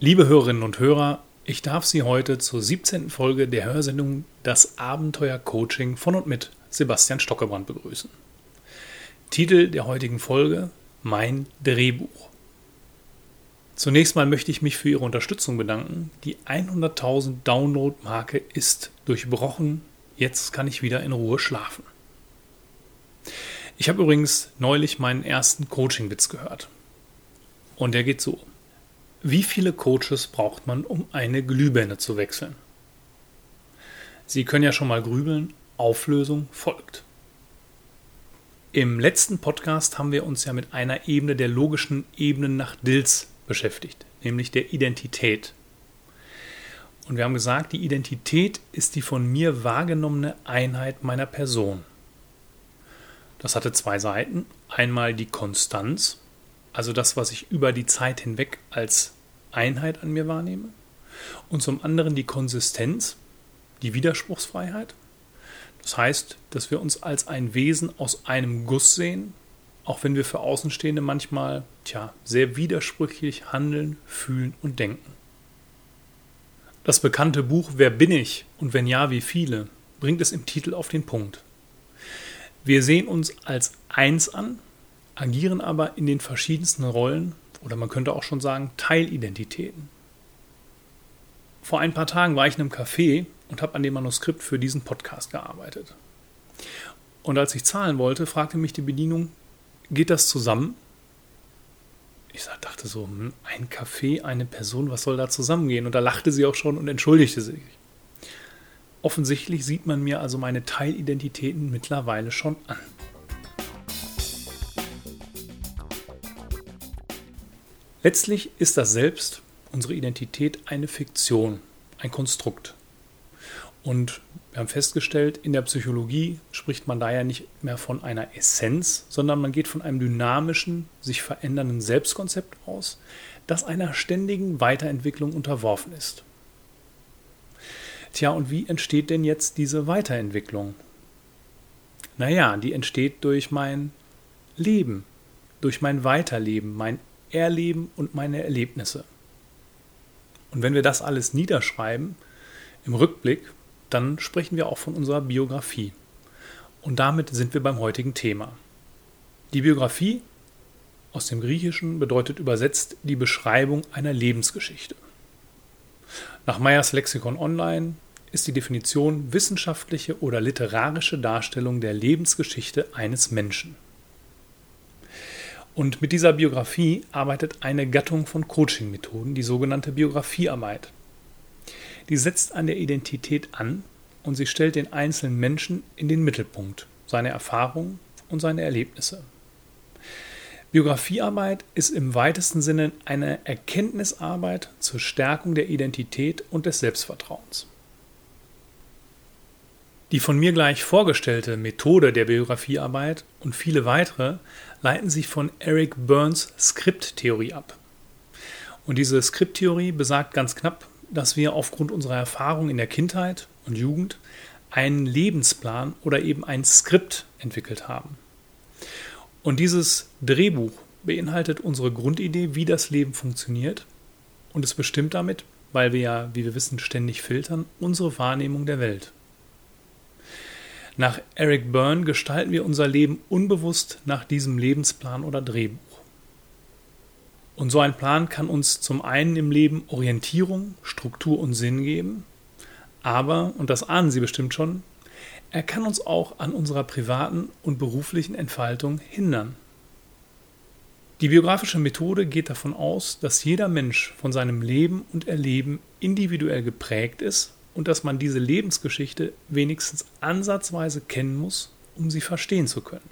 Liebe Hörerinnen und Hörer, ich darf Sie heute zur 17. Folge der Hörsendung Das Abenteuer Coaching von und mit Sebastian Stockebrand begrüßen. Titel der heutigen Folge: Mein Drehbuch. Zunächst mal möchte ich mich für Ihre Unterstützung bedanken. Die 100.000 Download-Marke ist durchbrochen. Jetzt kann ich wieder in Ruhe schlafen. Ich habe übrigens neulich meinen ersten Coaching-Witz gehört. Und der geht so: Wie viele Coaches braucht man, um eine Glühbirne zu wechseln? Sie können ja schon mal grübeln. Auflösung folgt. Im letzten Podcast haben wir uns ja mit einer Ebene der logischen Ebenen nach Dills beschäftigt, nämlich der Identität. Und wir haben gesagt, die Identität ist die von mir wahrgenommene Einheit meiner Person. Das hatte zwei Seiten. Einmal die Konstanz, also das, was ich über die Zeit hinweg als Einheit an mir wahrnehme. Und zum anderen die Konsistenz, die Widerspruchsfreiheit. Das heißt, dass wir uns als ein Wesen aus einem Guss sehen, auch wenn wir für Außenstehende manchmal sehr widersprüchlich handeln, fühlen und denken. Das bekannte Buch Wer bin ich und wenn ja, wie viele, bringt es im Titel auf den Punkt. Wir sehen uns als eins an, agieren aber in den verschiedensten Rollen oder man könnte auch schon sagen Teilidentitäten. Vor ein paar Tagen war ich in einem Café und habe an dem Manuskript für diesen Podcast gearbeitet. Und als ich zahlen wollte, fragte mich die Bedienung: Geht das zusammen? Ich dachte so, ein Café, eine Person, was soll da zusammengehen? Und da lachte sie auch schon und entschuldigte sich. Offensichtlich sieht man mir also meine Teilidentitäten mittlerweile schon an. Letztlich ist das Selbst, unsere Identität, eine Fiktion, ein Konstrukt. Und wir haben festgestellt, in der Psychologie spricht man daher nicht mehr von einer Essenz, sondern man geht von einem dynamischen, sich verändernden Selbstkonzept aus, das einer ständigen Weiterentwicklung unterworfen ist. Tja, und wie entsteht denn jetzt diese Weiterentwicklung? Die entsteht durch mein Leben, durch mein Weiterleben, mein Erleben und meine Erlebnisse. Und wenn wir das alles niederschreiben, im Rückblick, dann sprechen wir auch von unserer Biografie. Und damit sind wir beim heutigen Thema. Die Biografie aus dem Griechischen bedeutet übersetzt die Beschreibung einer Lebensgeschichte. Nach Meyers Lexikon Online ist die Definition wissenschaftliche oder literarische Darstellung der Lebensgeschichte eines Menschen. Und mit dieser Biografie arbeitet eine Gattung von Coaching-Methoden, die sogenannte Biografiearbeit. Die setzt an der Identität an und sie stellt den einzelnen Menschen in den Mittelpunkt, seine Erfahrungen und seine Erlebnisse. Biografiearbeit ist im weitesten Sinne eine Erkenntnisarbeit zur Stärkung der Identität und des Selbstvertrauens. Die von mir gleich vorgestellte Methode der Biografiearbeit und viele weitere leiten sich von Eric Berns Skripttheorie ab. Und diese Skripttheorie besagt ganz knapp, dass wir aufgrund unserer Erfahrung in der Kindheit und Jugend einen Lebensplan oder eben ein Skript entwickelt haben. Und dieses Drehbuch beinhaltet unsere Grundidee, wie das Leben funktioniert, und es bestimmt damit, weil wir ja, wie wir wissen, ständig filtern, unsere Wahrnehmung der Welt. Nach Eric Berne gestalten wir unser Leben unbewusst nach diesem Lebensplan oder Drehbuch. Und so ein Plan kann uns zum einen im Leben Orientierung, Struktur und Sinn geben, aber, und das ahnen Sie bestimmt schon, er kann uns auch an unserer privaten und beruflichen Entfaltung hindern. Die biografische Methode geht davon aus, dass jeder Mensch von seinem Leben und Erleben individuell geprägt ist und dass man diese Lebensgeschichte wenigstens ansatzweise kennen muss, um sie verstehen zu können.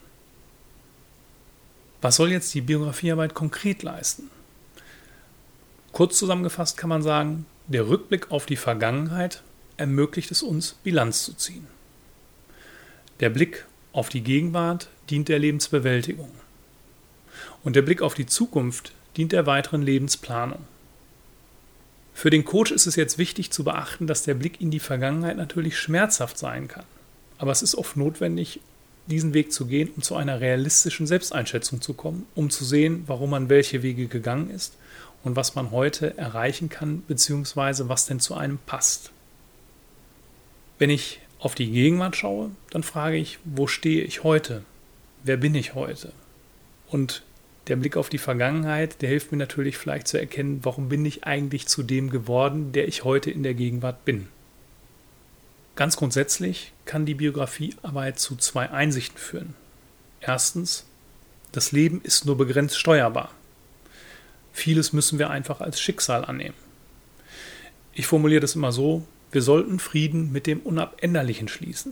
Was soll jetzt die Biografiearbeit konkret leisten? Kurz zusammengefasst kann man sagen, der Rückblick auf die Vergangenheit ermöglicht es uns, Bilanz zu ziehen. Der Blick auf die Gegenwart dient der Lebensbewältigung. Und der Blick auf die Zukunft dient der weiteren Lebensplanung. Für den Coach ist es jetzt wichtig zu beachten, dass der Blick in die Vergangenheit natürlich schmerzhaft sein kann. Aber es ist oft notwendig, diesen Weg zu gehen, um zu einer realistischen Selbsteinschätzung zu kommen, um zu sehen, warum man welche Wege gegangen ist und was man heute erreichen kann, beziehungsweise was denn zu einem passt. Wenn ich auf die Gegenwart schaue, dann frage ich, wo stehe ich heute? Wer bin ich heute? Und der Blick auf die Vergangenheit, der hilft mir natürlich vielleicht zu erkennen, warum bin ich eigentlich zu dem geworden, der ich heute in der Gegenwart bin. Ganz grundsätzlich kann die Biografiearbeit zu 2 Einsichten führen. Erstens, das Leben ist nur begrenzt steuerbar. Vieles müssen wir einfach als Schicksal annehmen. Ich formuliere das immer so: Wir sollten Frieden mit dem Unabänderlichen schließen.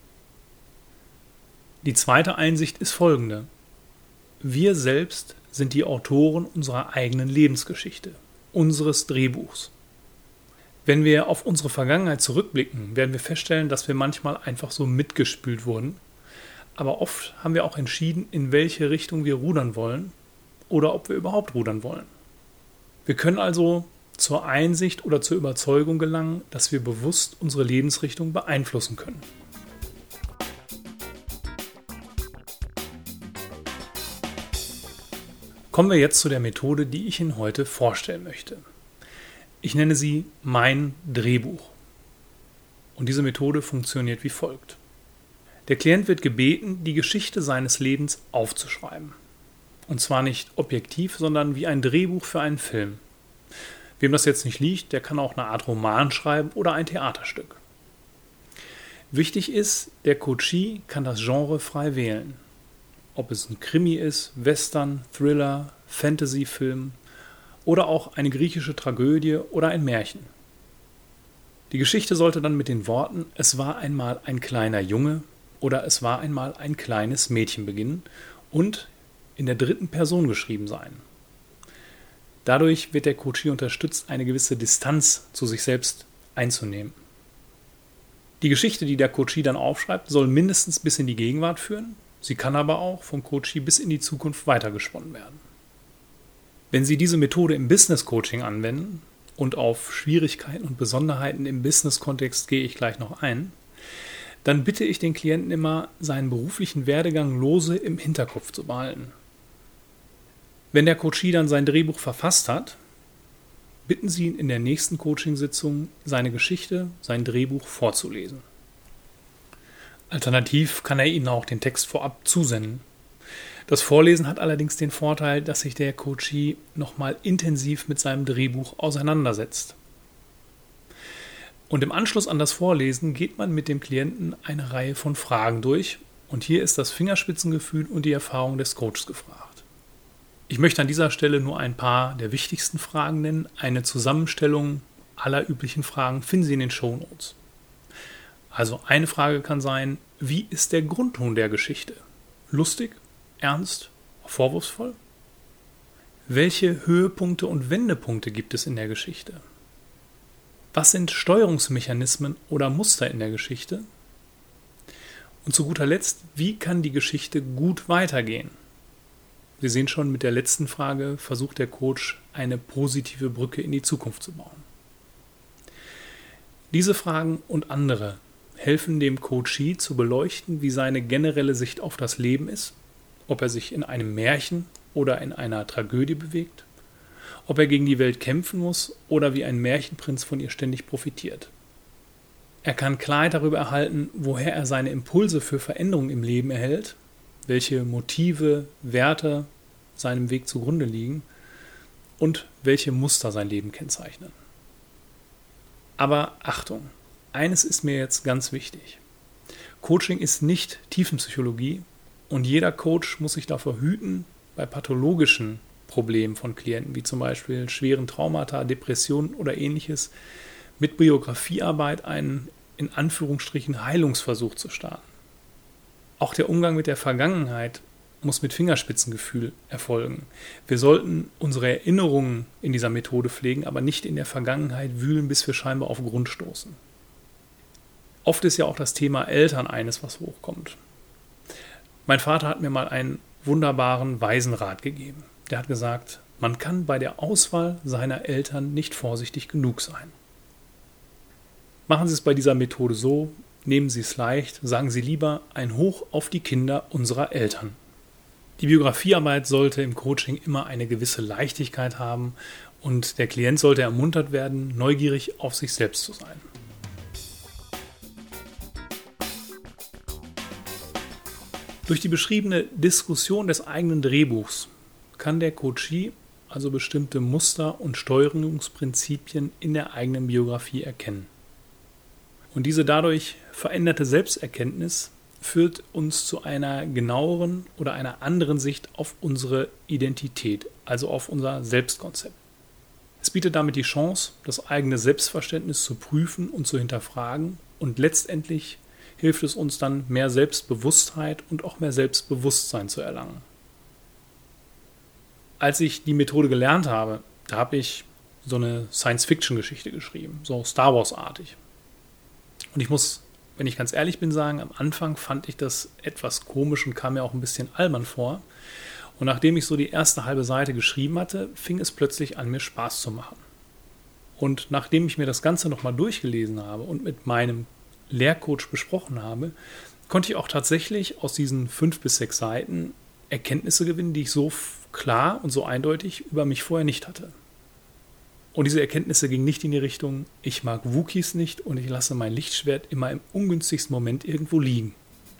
Die zweite Einsicht ist folgende: Wir selbst sind die Autoren unserer eigenen Lebensgeschichte, unseres Drehbuchs. Wenn wir auf unsere Vergangenheit zurückblicken, werden wir feststellen, dass wir manchmal einfach so mitgespült wurden, aber oft haben wir auch entschieden, in welche Richtung wir rudern wollen oder ob wir überhaupt rudern wollen. Wir können also zur Einsicht oder zur Überzeugung gelangen, dass wir bewusst unsere Lebensrichtung beeinflussen können. Kommen wir jetzt zu der Methode, die ich Ihnen heute vorstellen möchte. Ich nenne sie mein Drehbuch. Und diese Methode funktioniert wie folgt. Der Klient wird gebeten, die Geschichte seines Lebens aufzuschreiben. Und zwar nicht objektiv, sondern wie ein Drehbuch für einen Film. Wem das jetzt nicht liegt, der kann auch eine Art Roman schreiben oder ein Theaterstück. Wichtig ist, der Coachee kann das Genre frei wählen. Ob es ein Krimi ist, Western, Thriller, Fantasyfilm oder auch eine griechische Tragödie oder ein Märchen. Die Geschichte sollte dann mit den Worten „Es war einmal ein kleiner Junge" oder „Es war einmal ein kleines Mädchen" beginnen und in der 3. Person geschrieben sein. Dadurch wird der Coachee unterstützt, eine gewisse Distanz zu sich selbst einzunehmen. Die Geschichte, die der Coachee dann aufschreibt, soll mindestens bis in die Gegenwart führen. Sie kann aber auch vom Coachee bis in die Zukunft weitergesponnen werden. Wenn Sie diese Methode im Business-Coaching anwenden, und auf Schwierigkeiten und Besonderheiten im Business-Kontext gehe ich gleich noch ein, dann bitte ich den Klienten immer, seinen beruflichen Werdegang lose im Hinterkopf zu behalten. Wenn der Coachee dann sein Drehbuch verfasst hat, bitten Sie ihn in der nächsten Coaching-Sitzung, seine Geschichte, sein Drehbuch vorzulesen. Alternativ kann er Ihnen auch den Text vorab zusenden. Das Vorlesen hat allerdings den Vorteil, dass sich der Coachee nochmal intensiv mit seinem Drehbuch auseinandersetzt. Und im Anschluss an das Vorlesen geht man mit dem Klienten eine Reihe von Fragen durch und hier ist das Fingerspitzengefühl und die Erfahrung des Coaches gefragt. Ich möchte an dieser Stelle nur ein paar der wichtigsten Fragen nennen. Eine Zusammenstellung aller üblichen Fragen finden Sie in den Shownotes. Also eine Frage kann sein: Wie ist der Grundton der Geschichte? Lustig? Ernst? Vorwurfsvoll? Welche Höhepunkte und Wendepunkte gibt es in der Geschichte? Was sind Steuerungsmechanismen oder Muster in der Geschichte? Und zu guter Letzt, wie kann die Geschichte gut weitergehen? Sie sehen schon, mit der letzten Frage versucht der Coach, eine positive Brücke in die Zukunft zu bauen. Diese Fragen und andere helfen dem Coachee zu beleuchten, wie seine generelle Sicht auf das Leben ist, ob er sich in einem Märchen oder in einer Tragödie bewegt, ob er gegen die Welt kämpfen muss oder wie ein Märchenprinz von ihr ständig profitiert. Er kann Klarheit darüber erhalten, woher er seine Impulse für Veränderung im Leben erhält, welche Motive, Werte seinem Weg zugrunde liegen und welche Muster sein Leben kennzeichnen. Aber Achtung, eines ist mir jetzt ganz wichtig. Coaching ist nicht Tiefenpsychologie und jeder Coach muss sich davor hüten, bei pathologischen Problemen von Klienten, wie zum Beispiel schweren Traumata, Depressionen oder ähnliches, mit Biografiearbeit einen, in Anführungsstrichen, Heilungsversuch zu starten. Auch der Umgang mit der Vergangenheit muss mit Fingerspitzengefühl erfolgen. Wir sollten unsere Erinnerungen in dieser Methode pflegen, aber nicht in der Vergangenheit wühlen, bis wir scheinbar auf Grund stoßen. Oft ist ja auch das Thema Eltern eines, was hochkommt. Mein Vater hat mir mal einen wunderbaren Waisenrat gegeben. Der hat gesagt, man kann bei der Auswahl seiner Eltern nicht vorsichtig genug sein. Machen Sie es bei dieser Methode so, nehmen Sie es leicht, sagen Sie lieber ein Hoch auf die Kinder unserer Eltern. Die Biografiearbeit sollte im Coaching immer eine gewisse Leichtigkeit haben Und der Klient sollte ermuntert werden, neugierig auf sich selbst zu sein. Durch die beschriebene Diskussion des eigenen Drehbuchs kann der Coachee also bestimmte Muster und Steuerungsprinzipien in der eigenen Biografie erkennen. Und diese dadurch veränderte Selbsterkenntnis führt uns zu einer genaueren oder einer anderen Sicht auf unsere Identität, also auf unser Selbstkonzept. Es bietet damit die Chance, das eigene Selbstverständnis zu prüfen und zu hinterfragen, und letztendlich hilft es uns dann, mehr Selbstbewusstheit und auch mehr Selbstbewusstsein zu erlangen. Als ich die Methode gelernt habe, da habe ich so eine Science-Fiction-Geschichte geschrieben, so Star Wars-artig. Und ich muss, wenn ich ganz ehrlich bin, sagen, am Anfang fand ich das etwas komisch und kam mir auch ein bisschen albern vor. Und nachdem ich so die erste halbe Seite geschrieben hatte, fing es plötzlich an, mir Spaß zu machen. Und nachdem ich mir das Ganze nochmal durchgelesen habe und mit meinem Lehrcoach besprochen habe, konnte ich auch tatsächlich aus diesen 5 bis 6 Seiten Erkenntnisse gewinnen, die ich so klar und so eindeutig über mich vorher nicht hatte. Und diese Erkenntnisse gingen nicht in die Richtung, ich mag Wookiees nicht und ich lasse mein Lichtschwert immer im ungünstigsten Moment irgendwo liegen.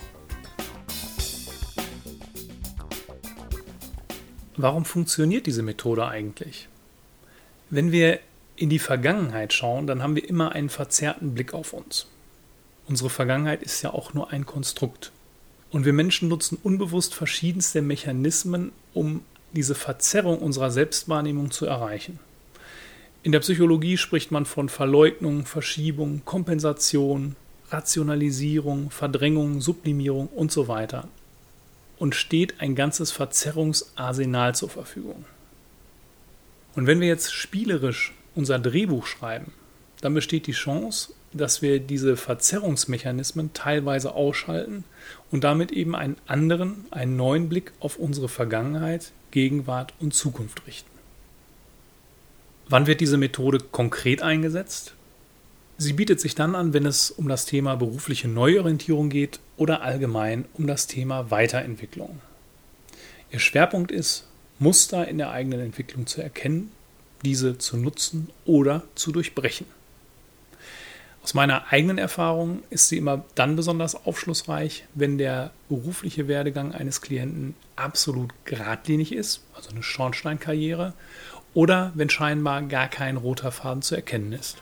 Warum funktioniert diese Methode eigentlich? Wenn wir in die Vergangenheit schauen, dann haben wir immer einen verzerrten Blick auf uns. Unsere Vergangenheit ist ja auch nur ein Konstrukt. Und wir Menschen nutzen unbewusst verschiedenste Mechanismen, um diese Verzerrung unserer Selbstwahrnehmung zu erreichen. In der Psychologie spricht man von Verleugnung, Verschiebung, Kompensation, Rationalisierung, Verdrängung, Sublimierung und so weiter. Und steht ein ganzes Verzerrungsarsenal zur Verfügung. Und wenn wir jetzt spielerisch unser Drehbuch schreiben, dann besteht die Chance, dass wir diese Verzerrungsmechanismen teilweise ausschalten und damit eben einen neuen Blick auf unsere Vergangenheit, Gegenwart und Zukunft richten. Wann wird diese Methode konkret eingesetzt? Sie bietet sich dann an, wenn es um das Thema berufliche Neuorientierung geht oder allgemein um das Thema Weiterentwicklung. Ihr Schwerpunkt ist, Muster in der eigenen Entwicklung zu erkennen, diese zu nutzen oder zu durchbrechen. Aus meiner eigenen Erfahrung ist sie immer dann besonders aufschlussreich, wenn der berufliche Werdegang eines Klienten absolut geradlinig ist, also eine Schornsteinkarriere, oder wenn scheinbar gar kein roter Faden zu erkennen ist.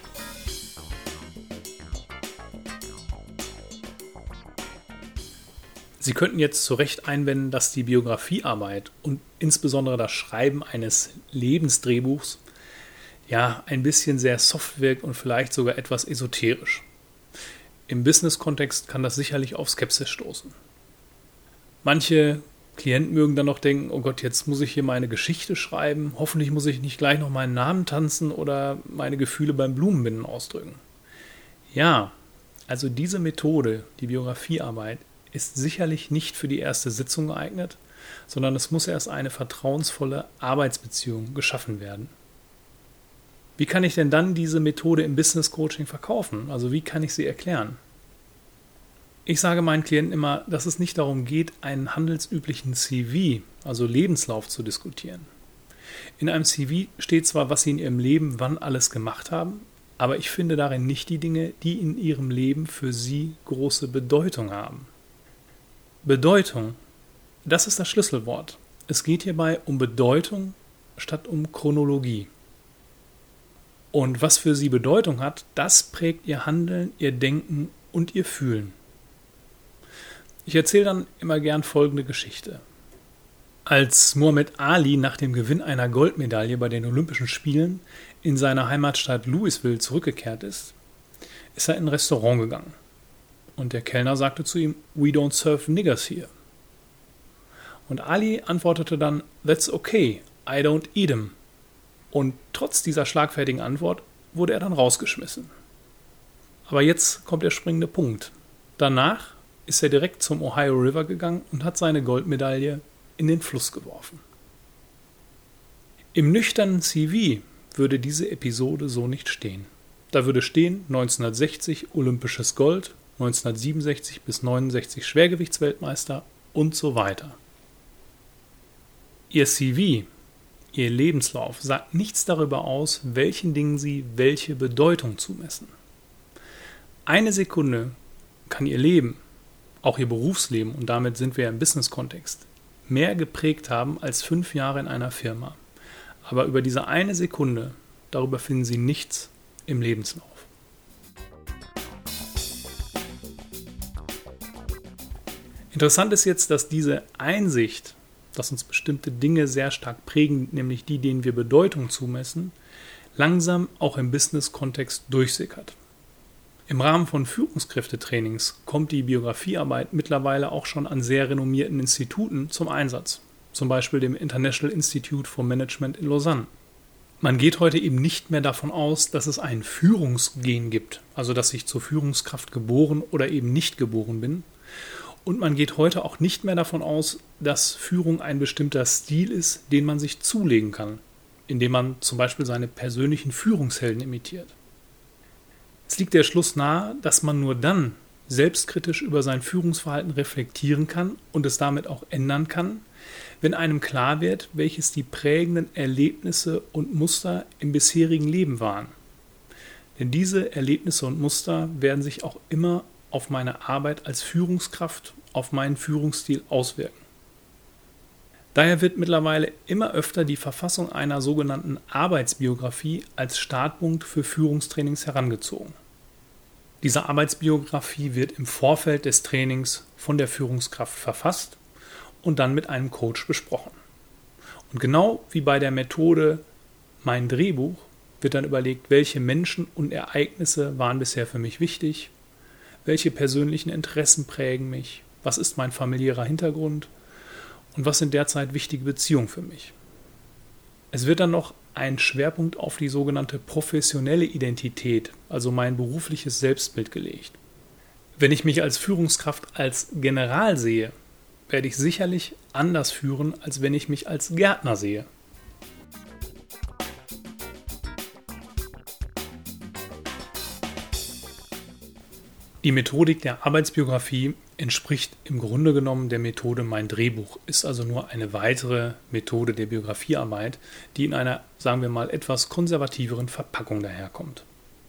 Sie könnten jetzt zu Recht einwenden, dass die Biografiearbeit und insbesondere das Schreiben eines Lebensdrehbuchs ja ein bisschen sehr soft wirkt und vielleicht sogar etwas esoterisch. Im Business-Kontext kann das sicherlich auf Skepsis stoßen. Manche Klienten mögen dann noch denken, oh Gott, jetzt muss ich hier meine Geschichte schreiben, hoffentlich muss ich nicht gleich noch meinen Namen tanzen oder meine Gefühle beim Blumenbinden ausdrücken. Ja, also diese Methode, die Biografiearbeit, ist sicherlich nicht für die erste Sitzung geeignet, sondern es muss erst eine vertrauensvolle Arbeitsbeziehung geschaffen werden. Wie kann ich denn dann diese Methode im Business Coaching verkaufen? Also wie kann ich sie erklären? Ich sage meinen Klienten immer, dass es nicht darum geht, einen handelsüblichen CV, also Lebenslauf, zu diskutieren. In einem CV steht zwar, was sie in ihrem Leben wann alles gemacht haben, aber ich finde darin nicht die Dinge, die in ihrem Leben für sie große Bedeutung haben. Bedeutung, das ist das Schlüsselwort. Es geht hierbei um Bedeutung statt um Chronologie. Und was für sie Bedeutung hat, das prägt ihr Handeln, ihr Denken und ihr Fühlen. Ich erzähle dann immer gern folgende Geschichte. Als Muhammad Ali nach dem Gewinn einer Goldmedaille bei den Olympischen Spielen in seine Heimatstadt Louisville zurückgekehrt ist, ist er in ein Restaurant gegangen. Und der Kellner sagte zu ihm, "We don't serve niggers here." Und Ali antwortete dann, "That's okay, I don't eat 'em." Und trotz dieser schlagfertigen Antwort wurde er dann rausgeschmissen. Aber jetzt kommt der springende Punkt. Danach ist er direkt zum Ohio River gegangen und hat seine Goldmedaille in den Fluss geworfen. Im nüchternen CV würde diese Episode so nicht stehen. Da würde stehen 1960 Olympisches Gold, 1967 bis 69 Schwergewichtsweltmeister und so weiter. Ihr CV, Ihr Lebenslauf sagt nichts darüber aus, welchen Dingen Sie welche Bedeutung zumessen. Eine Sekunde kann Ihr Leben, auch Ihr Berufsleben, und damit sind wir im Business-Kontext, mehr geprägt haben als 5 Jahre in einer Firma. Aber über diese eine Sekunde, darüber finden Sie nichts im Lebenslauf. Interessant ist jetzt, dass diese Einsicht, dass uns bestimmte Dinge sehr stark prägen, nämlich die, denen wir Bedeutung zumessen, langsam auch im Business-Kontext durchsickert. Im Rahmen von Führungskräftetrainings kommt die Biografiearbeit mittlerweile auch schon an sehr renommierten Instituten zum Einsatz, zum Beispiel dem International Institute for Management in Lausanne. Man geht heute eben nicht mehr davon aus, dass es ein Führungsgen gibt, also dass ich zur Führungskraft geboren oder eben nicht geboren bin. Und man geht heute auch nicht mehr davon aus, dass Führung ein bestimmter Stil ist, den man sich zulegen kann, indem man zum Beispiel seine persönlichen Führungshelden imitiert. Es liegt der Schluss nahe, dass man nur dann selbstkritisch über sein Führungsverhalten reflektieren kann und es damit auch ändern kann, wenn einem klar wird, welches die prägenden Erlebnisse und Muster im bisherigen Leben waren. Denn diese Erlebnisse und Muster werden sich auch immer auf meine Arbeit als Führungskraft, auf meinen Führungsstil auswirken. Daher wird mittlerweile immer öfter die Verfassung einer sogenannten Arbeitsbiografie als Startpunkt für Führungstrainings herangezogen. Diese Arbeitsbiografie wird im Vorfeld des Trainings von der Führungskraft verfasst und dann mit einem Coach besprochen. Und genau wie bei der Methode Mein Drehbuch wird dann überlegt, welche Menschen und Ereignisse waren bisher für mich wichtig, welche persönlichen Interessen prägen mich, was ist mein familiärer Hintergrund und was sind derzeit wichtige Beziehungen für mich. Es wird dann noch ein Schwerpunkt auf die sogenannte professionelle Identität, also mein berufliches Selbstbild gelegt. Wenn ich mich als Führungskraft als General sehe, werde ich sicherlich anders führen, als wenn ich mich als Gärtner sehe. Die Methodik der Arbeitsbiografie entspricht im Grunde genommen der Methode Mein Drehbuch, ist also nur eine weitere Methode der Biografiearbeit, die in einer, sagen wir mal, etwas konservativeren Verpackung daherkommt.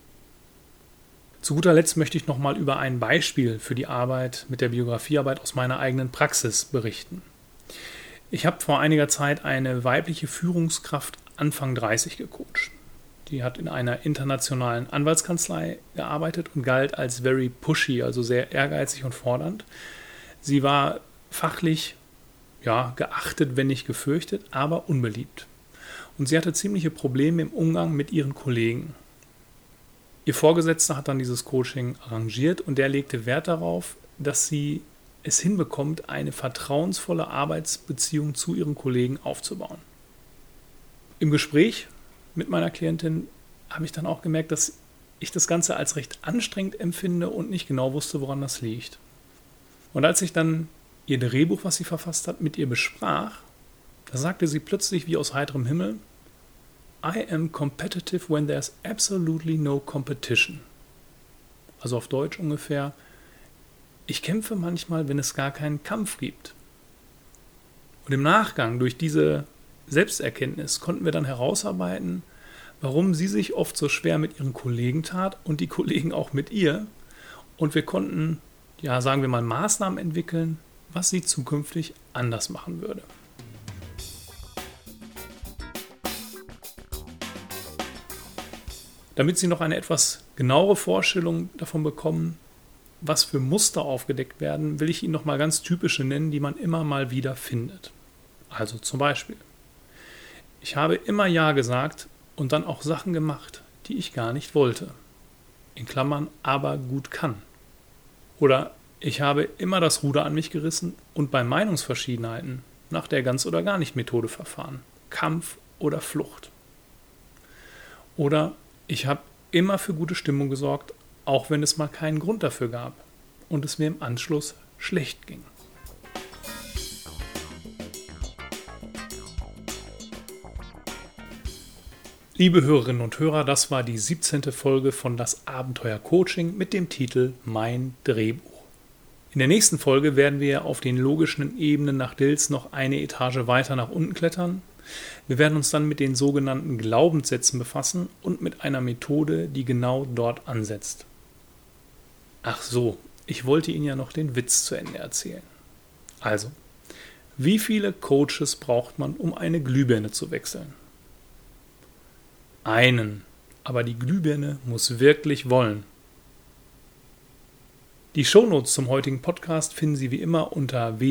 Zu guter Letzt möchte ich nochmal über ein Beispiel für die Arbeit mit der Biografiearbeit aus meiner eigenen Praxis berichten. Ich habe vor einiger Zeit eine weibliche Führungskraft Anfang 30 gecoacht. Die hat in einer internationalen Anwaltskanzlei gearbeitet und galt als very pushy, also sehr ehrgeizig und fordernd. Sie war fachlich geachtet, wenn nicht gefürchtet, aber unbeliebt. Und sie hatte ziemliche Probleme im Umgang mit ihren Kollegen. Ihr Vorgesetzter hat dann dieses Coaching arrangiert und der legte Wert darauf, dass sie es hinbekommt, eine vertrauensvolle Arbeitsbeziehung zu ihren Kollegen aufzubauen. Im Gespräch mit meiner Klientin habe ich dann auch gemerkt, dass ich das Ganze als recht anstrengend empfinde und nicht genau wusste, woran das liegt. Und als ich dann ihr Drehbuch, was sie verfasst hat, mit ihr besprach, da sagte sie plötzlich wie aus heiterem Himmel: I am competitive when there's absolutely no competition. Also auf Deutsch ungefähr: Ich kämpfe manchmal, wenn es gar keinen Kampf gibt. Und im Nachgang durch diese Selbsterkenntnis konnten wir dann herausarbeiten, warum sie sich oft so schwer mit ihren Kollegen tat und die Kollegen auch mit ihr. Und wir konnten, sagen wir mal, Maßnahmen entwickeln, was sie zukünftig anders machen würde. Damit Sie noch eine etwas genauere Vorstellung davon bekommen, was für Muster aufgedeckt werden, will ich Ihnen noch mal ganz typische nennen, die man immer mal wieder findet. Also zum Beispiel: Ich habe immer Ja gesagt und dann auch Sachen gemacht, die ich gar nicht wollte. In Klammern aber gut kann. Oder ich habe immer das Ruder an mich gerissen und bei Meinungsverschiedenheiten nach der Ganz- oder Gar-nicht-Methode verfahren. Kampf oder Flucht. Oder ich habe immer für gute Stimmung gesorgt, auch wenn es mal keinen Grund dafür gab und es mir im Anschluss schlecht ging. Liebe Hörerinnen und Hörer, das war die 17. Folge von Das Abenteuer Coaching mit dem Titel Mein Drehbuch. In der nächsten Folge werden wir auf den logischen Ebenen nach Dills noch eine Etage weiter nach unten klettern. Wir werden uns dann mit den sogenannten Glaubenssätzen befassen und mit einer Methode, die genau dort ansetzt. Ach so, ich wollte Ihnen ja noch den Witz zu Ende erzählen. Also, wie viele Coaches braucht man, um eine Glühbirne zu wechseln? Einen, aber die Glühbirne muss wirklich wollen. Die Shownotes zum heutigen Podcast finden Sie wie immer unter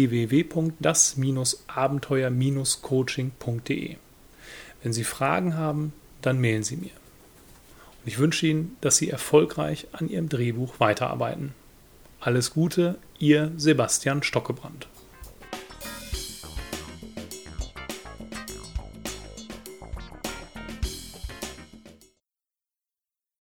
www.das-abenteuer-coaching.de. Wenn Sie Fragen haben, dann mailen Sie mir. Und ich wünsche Ihnen, dass Sie erfolgreich an Ihrem Drehbuch weiterarbeiten. Alles Gute, Ihr Sebastian Stockebrand.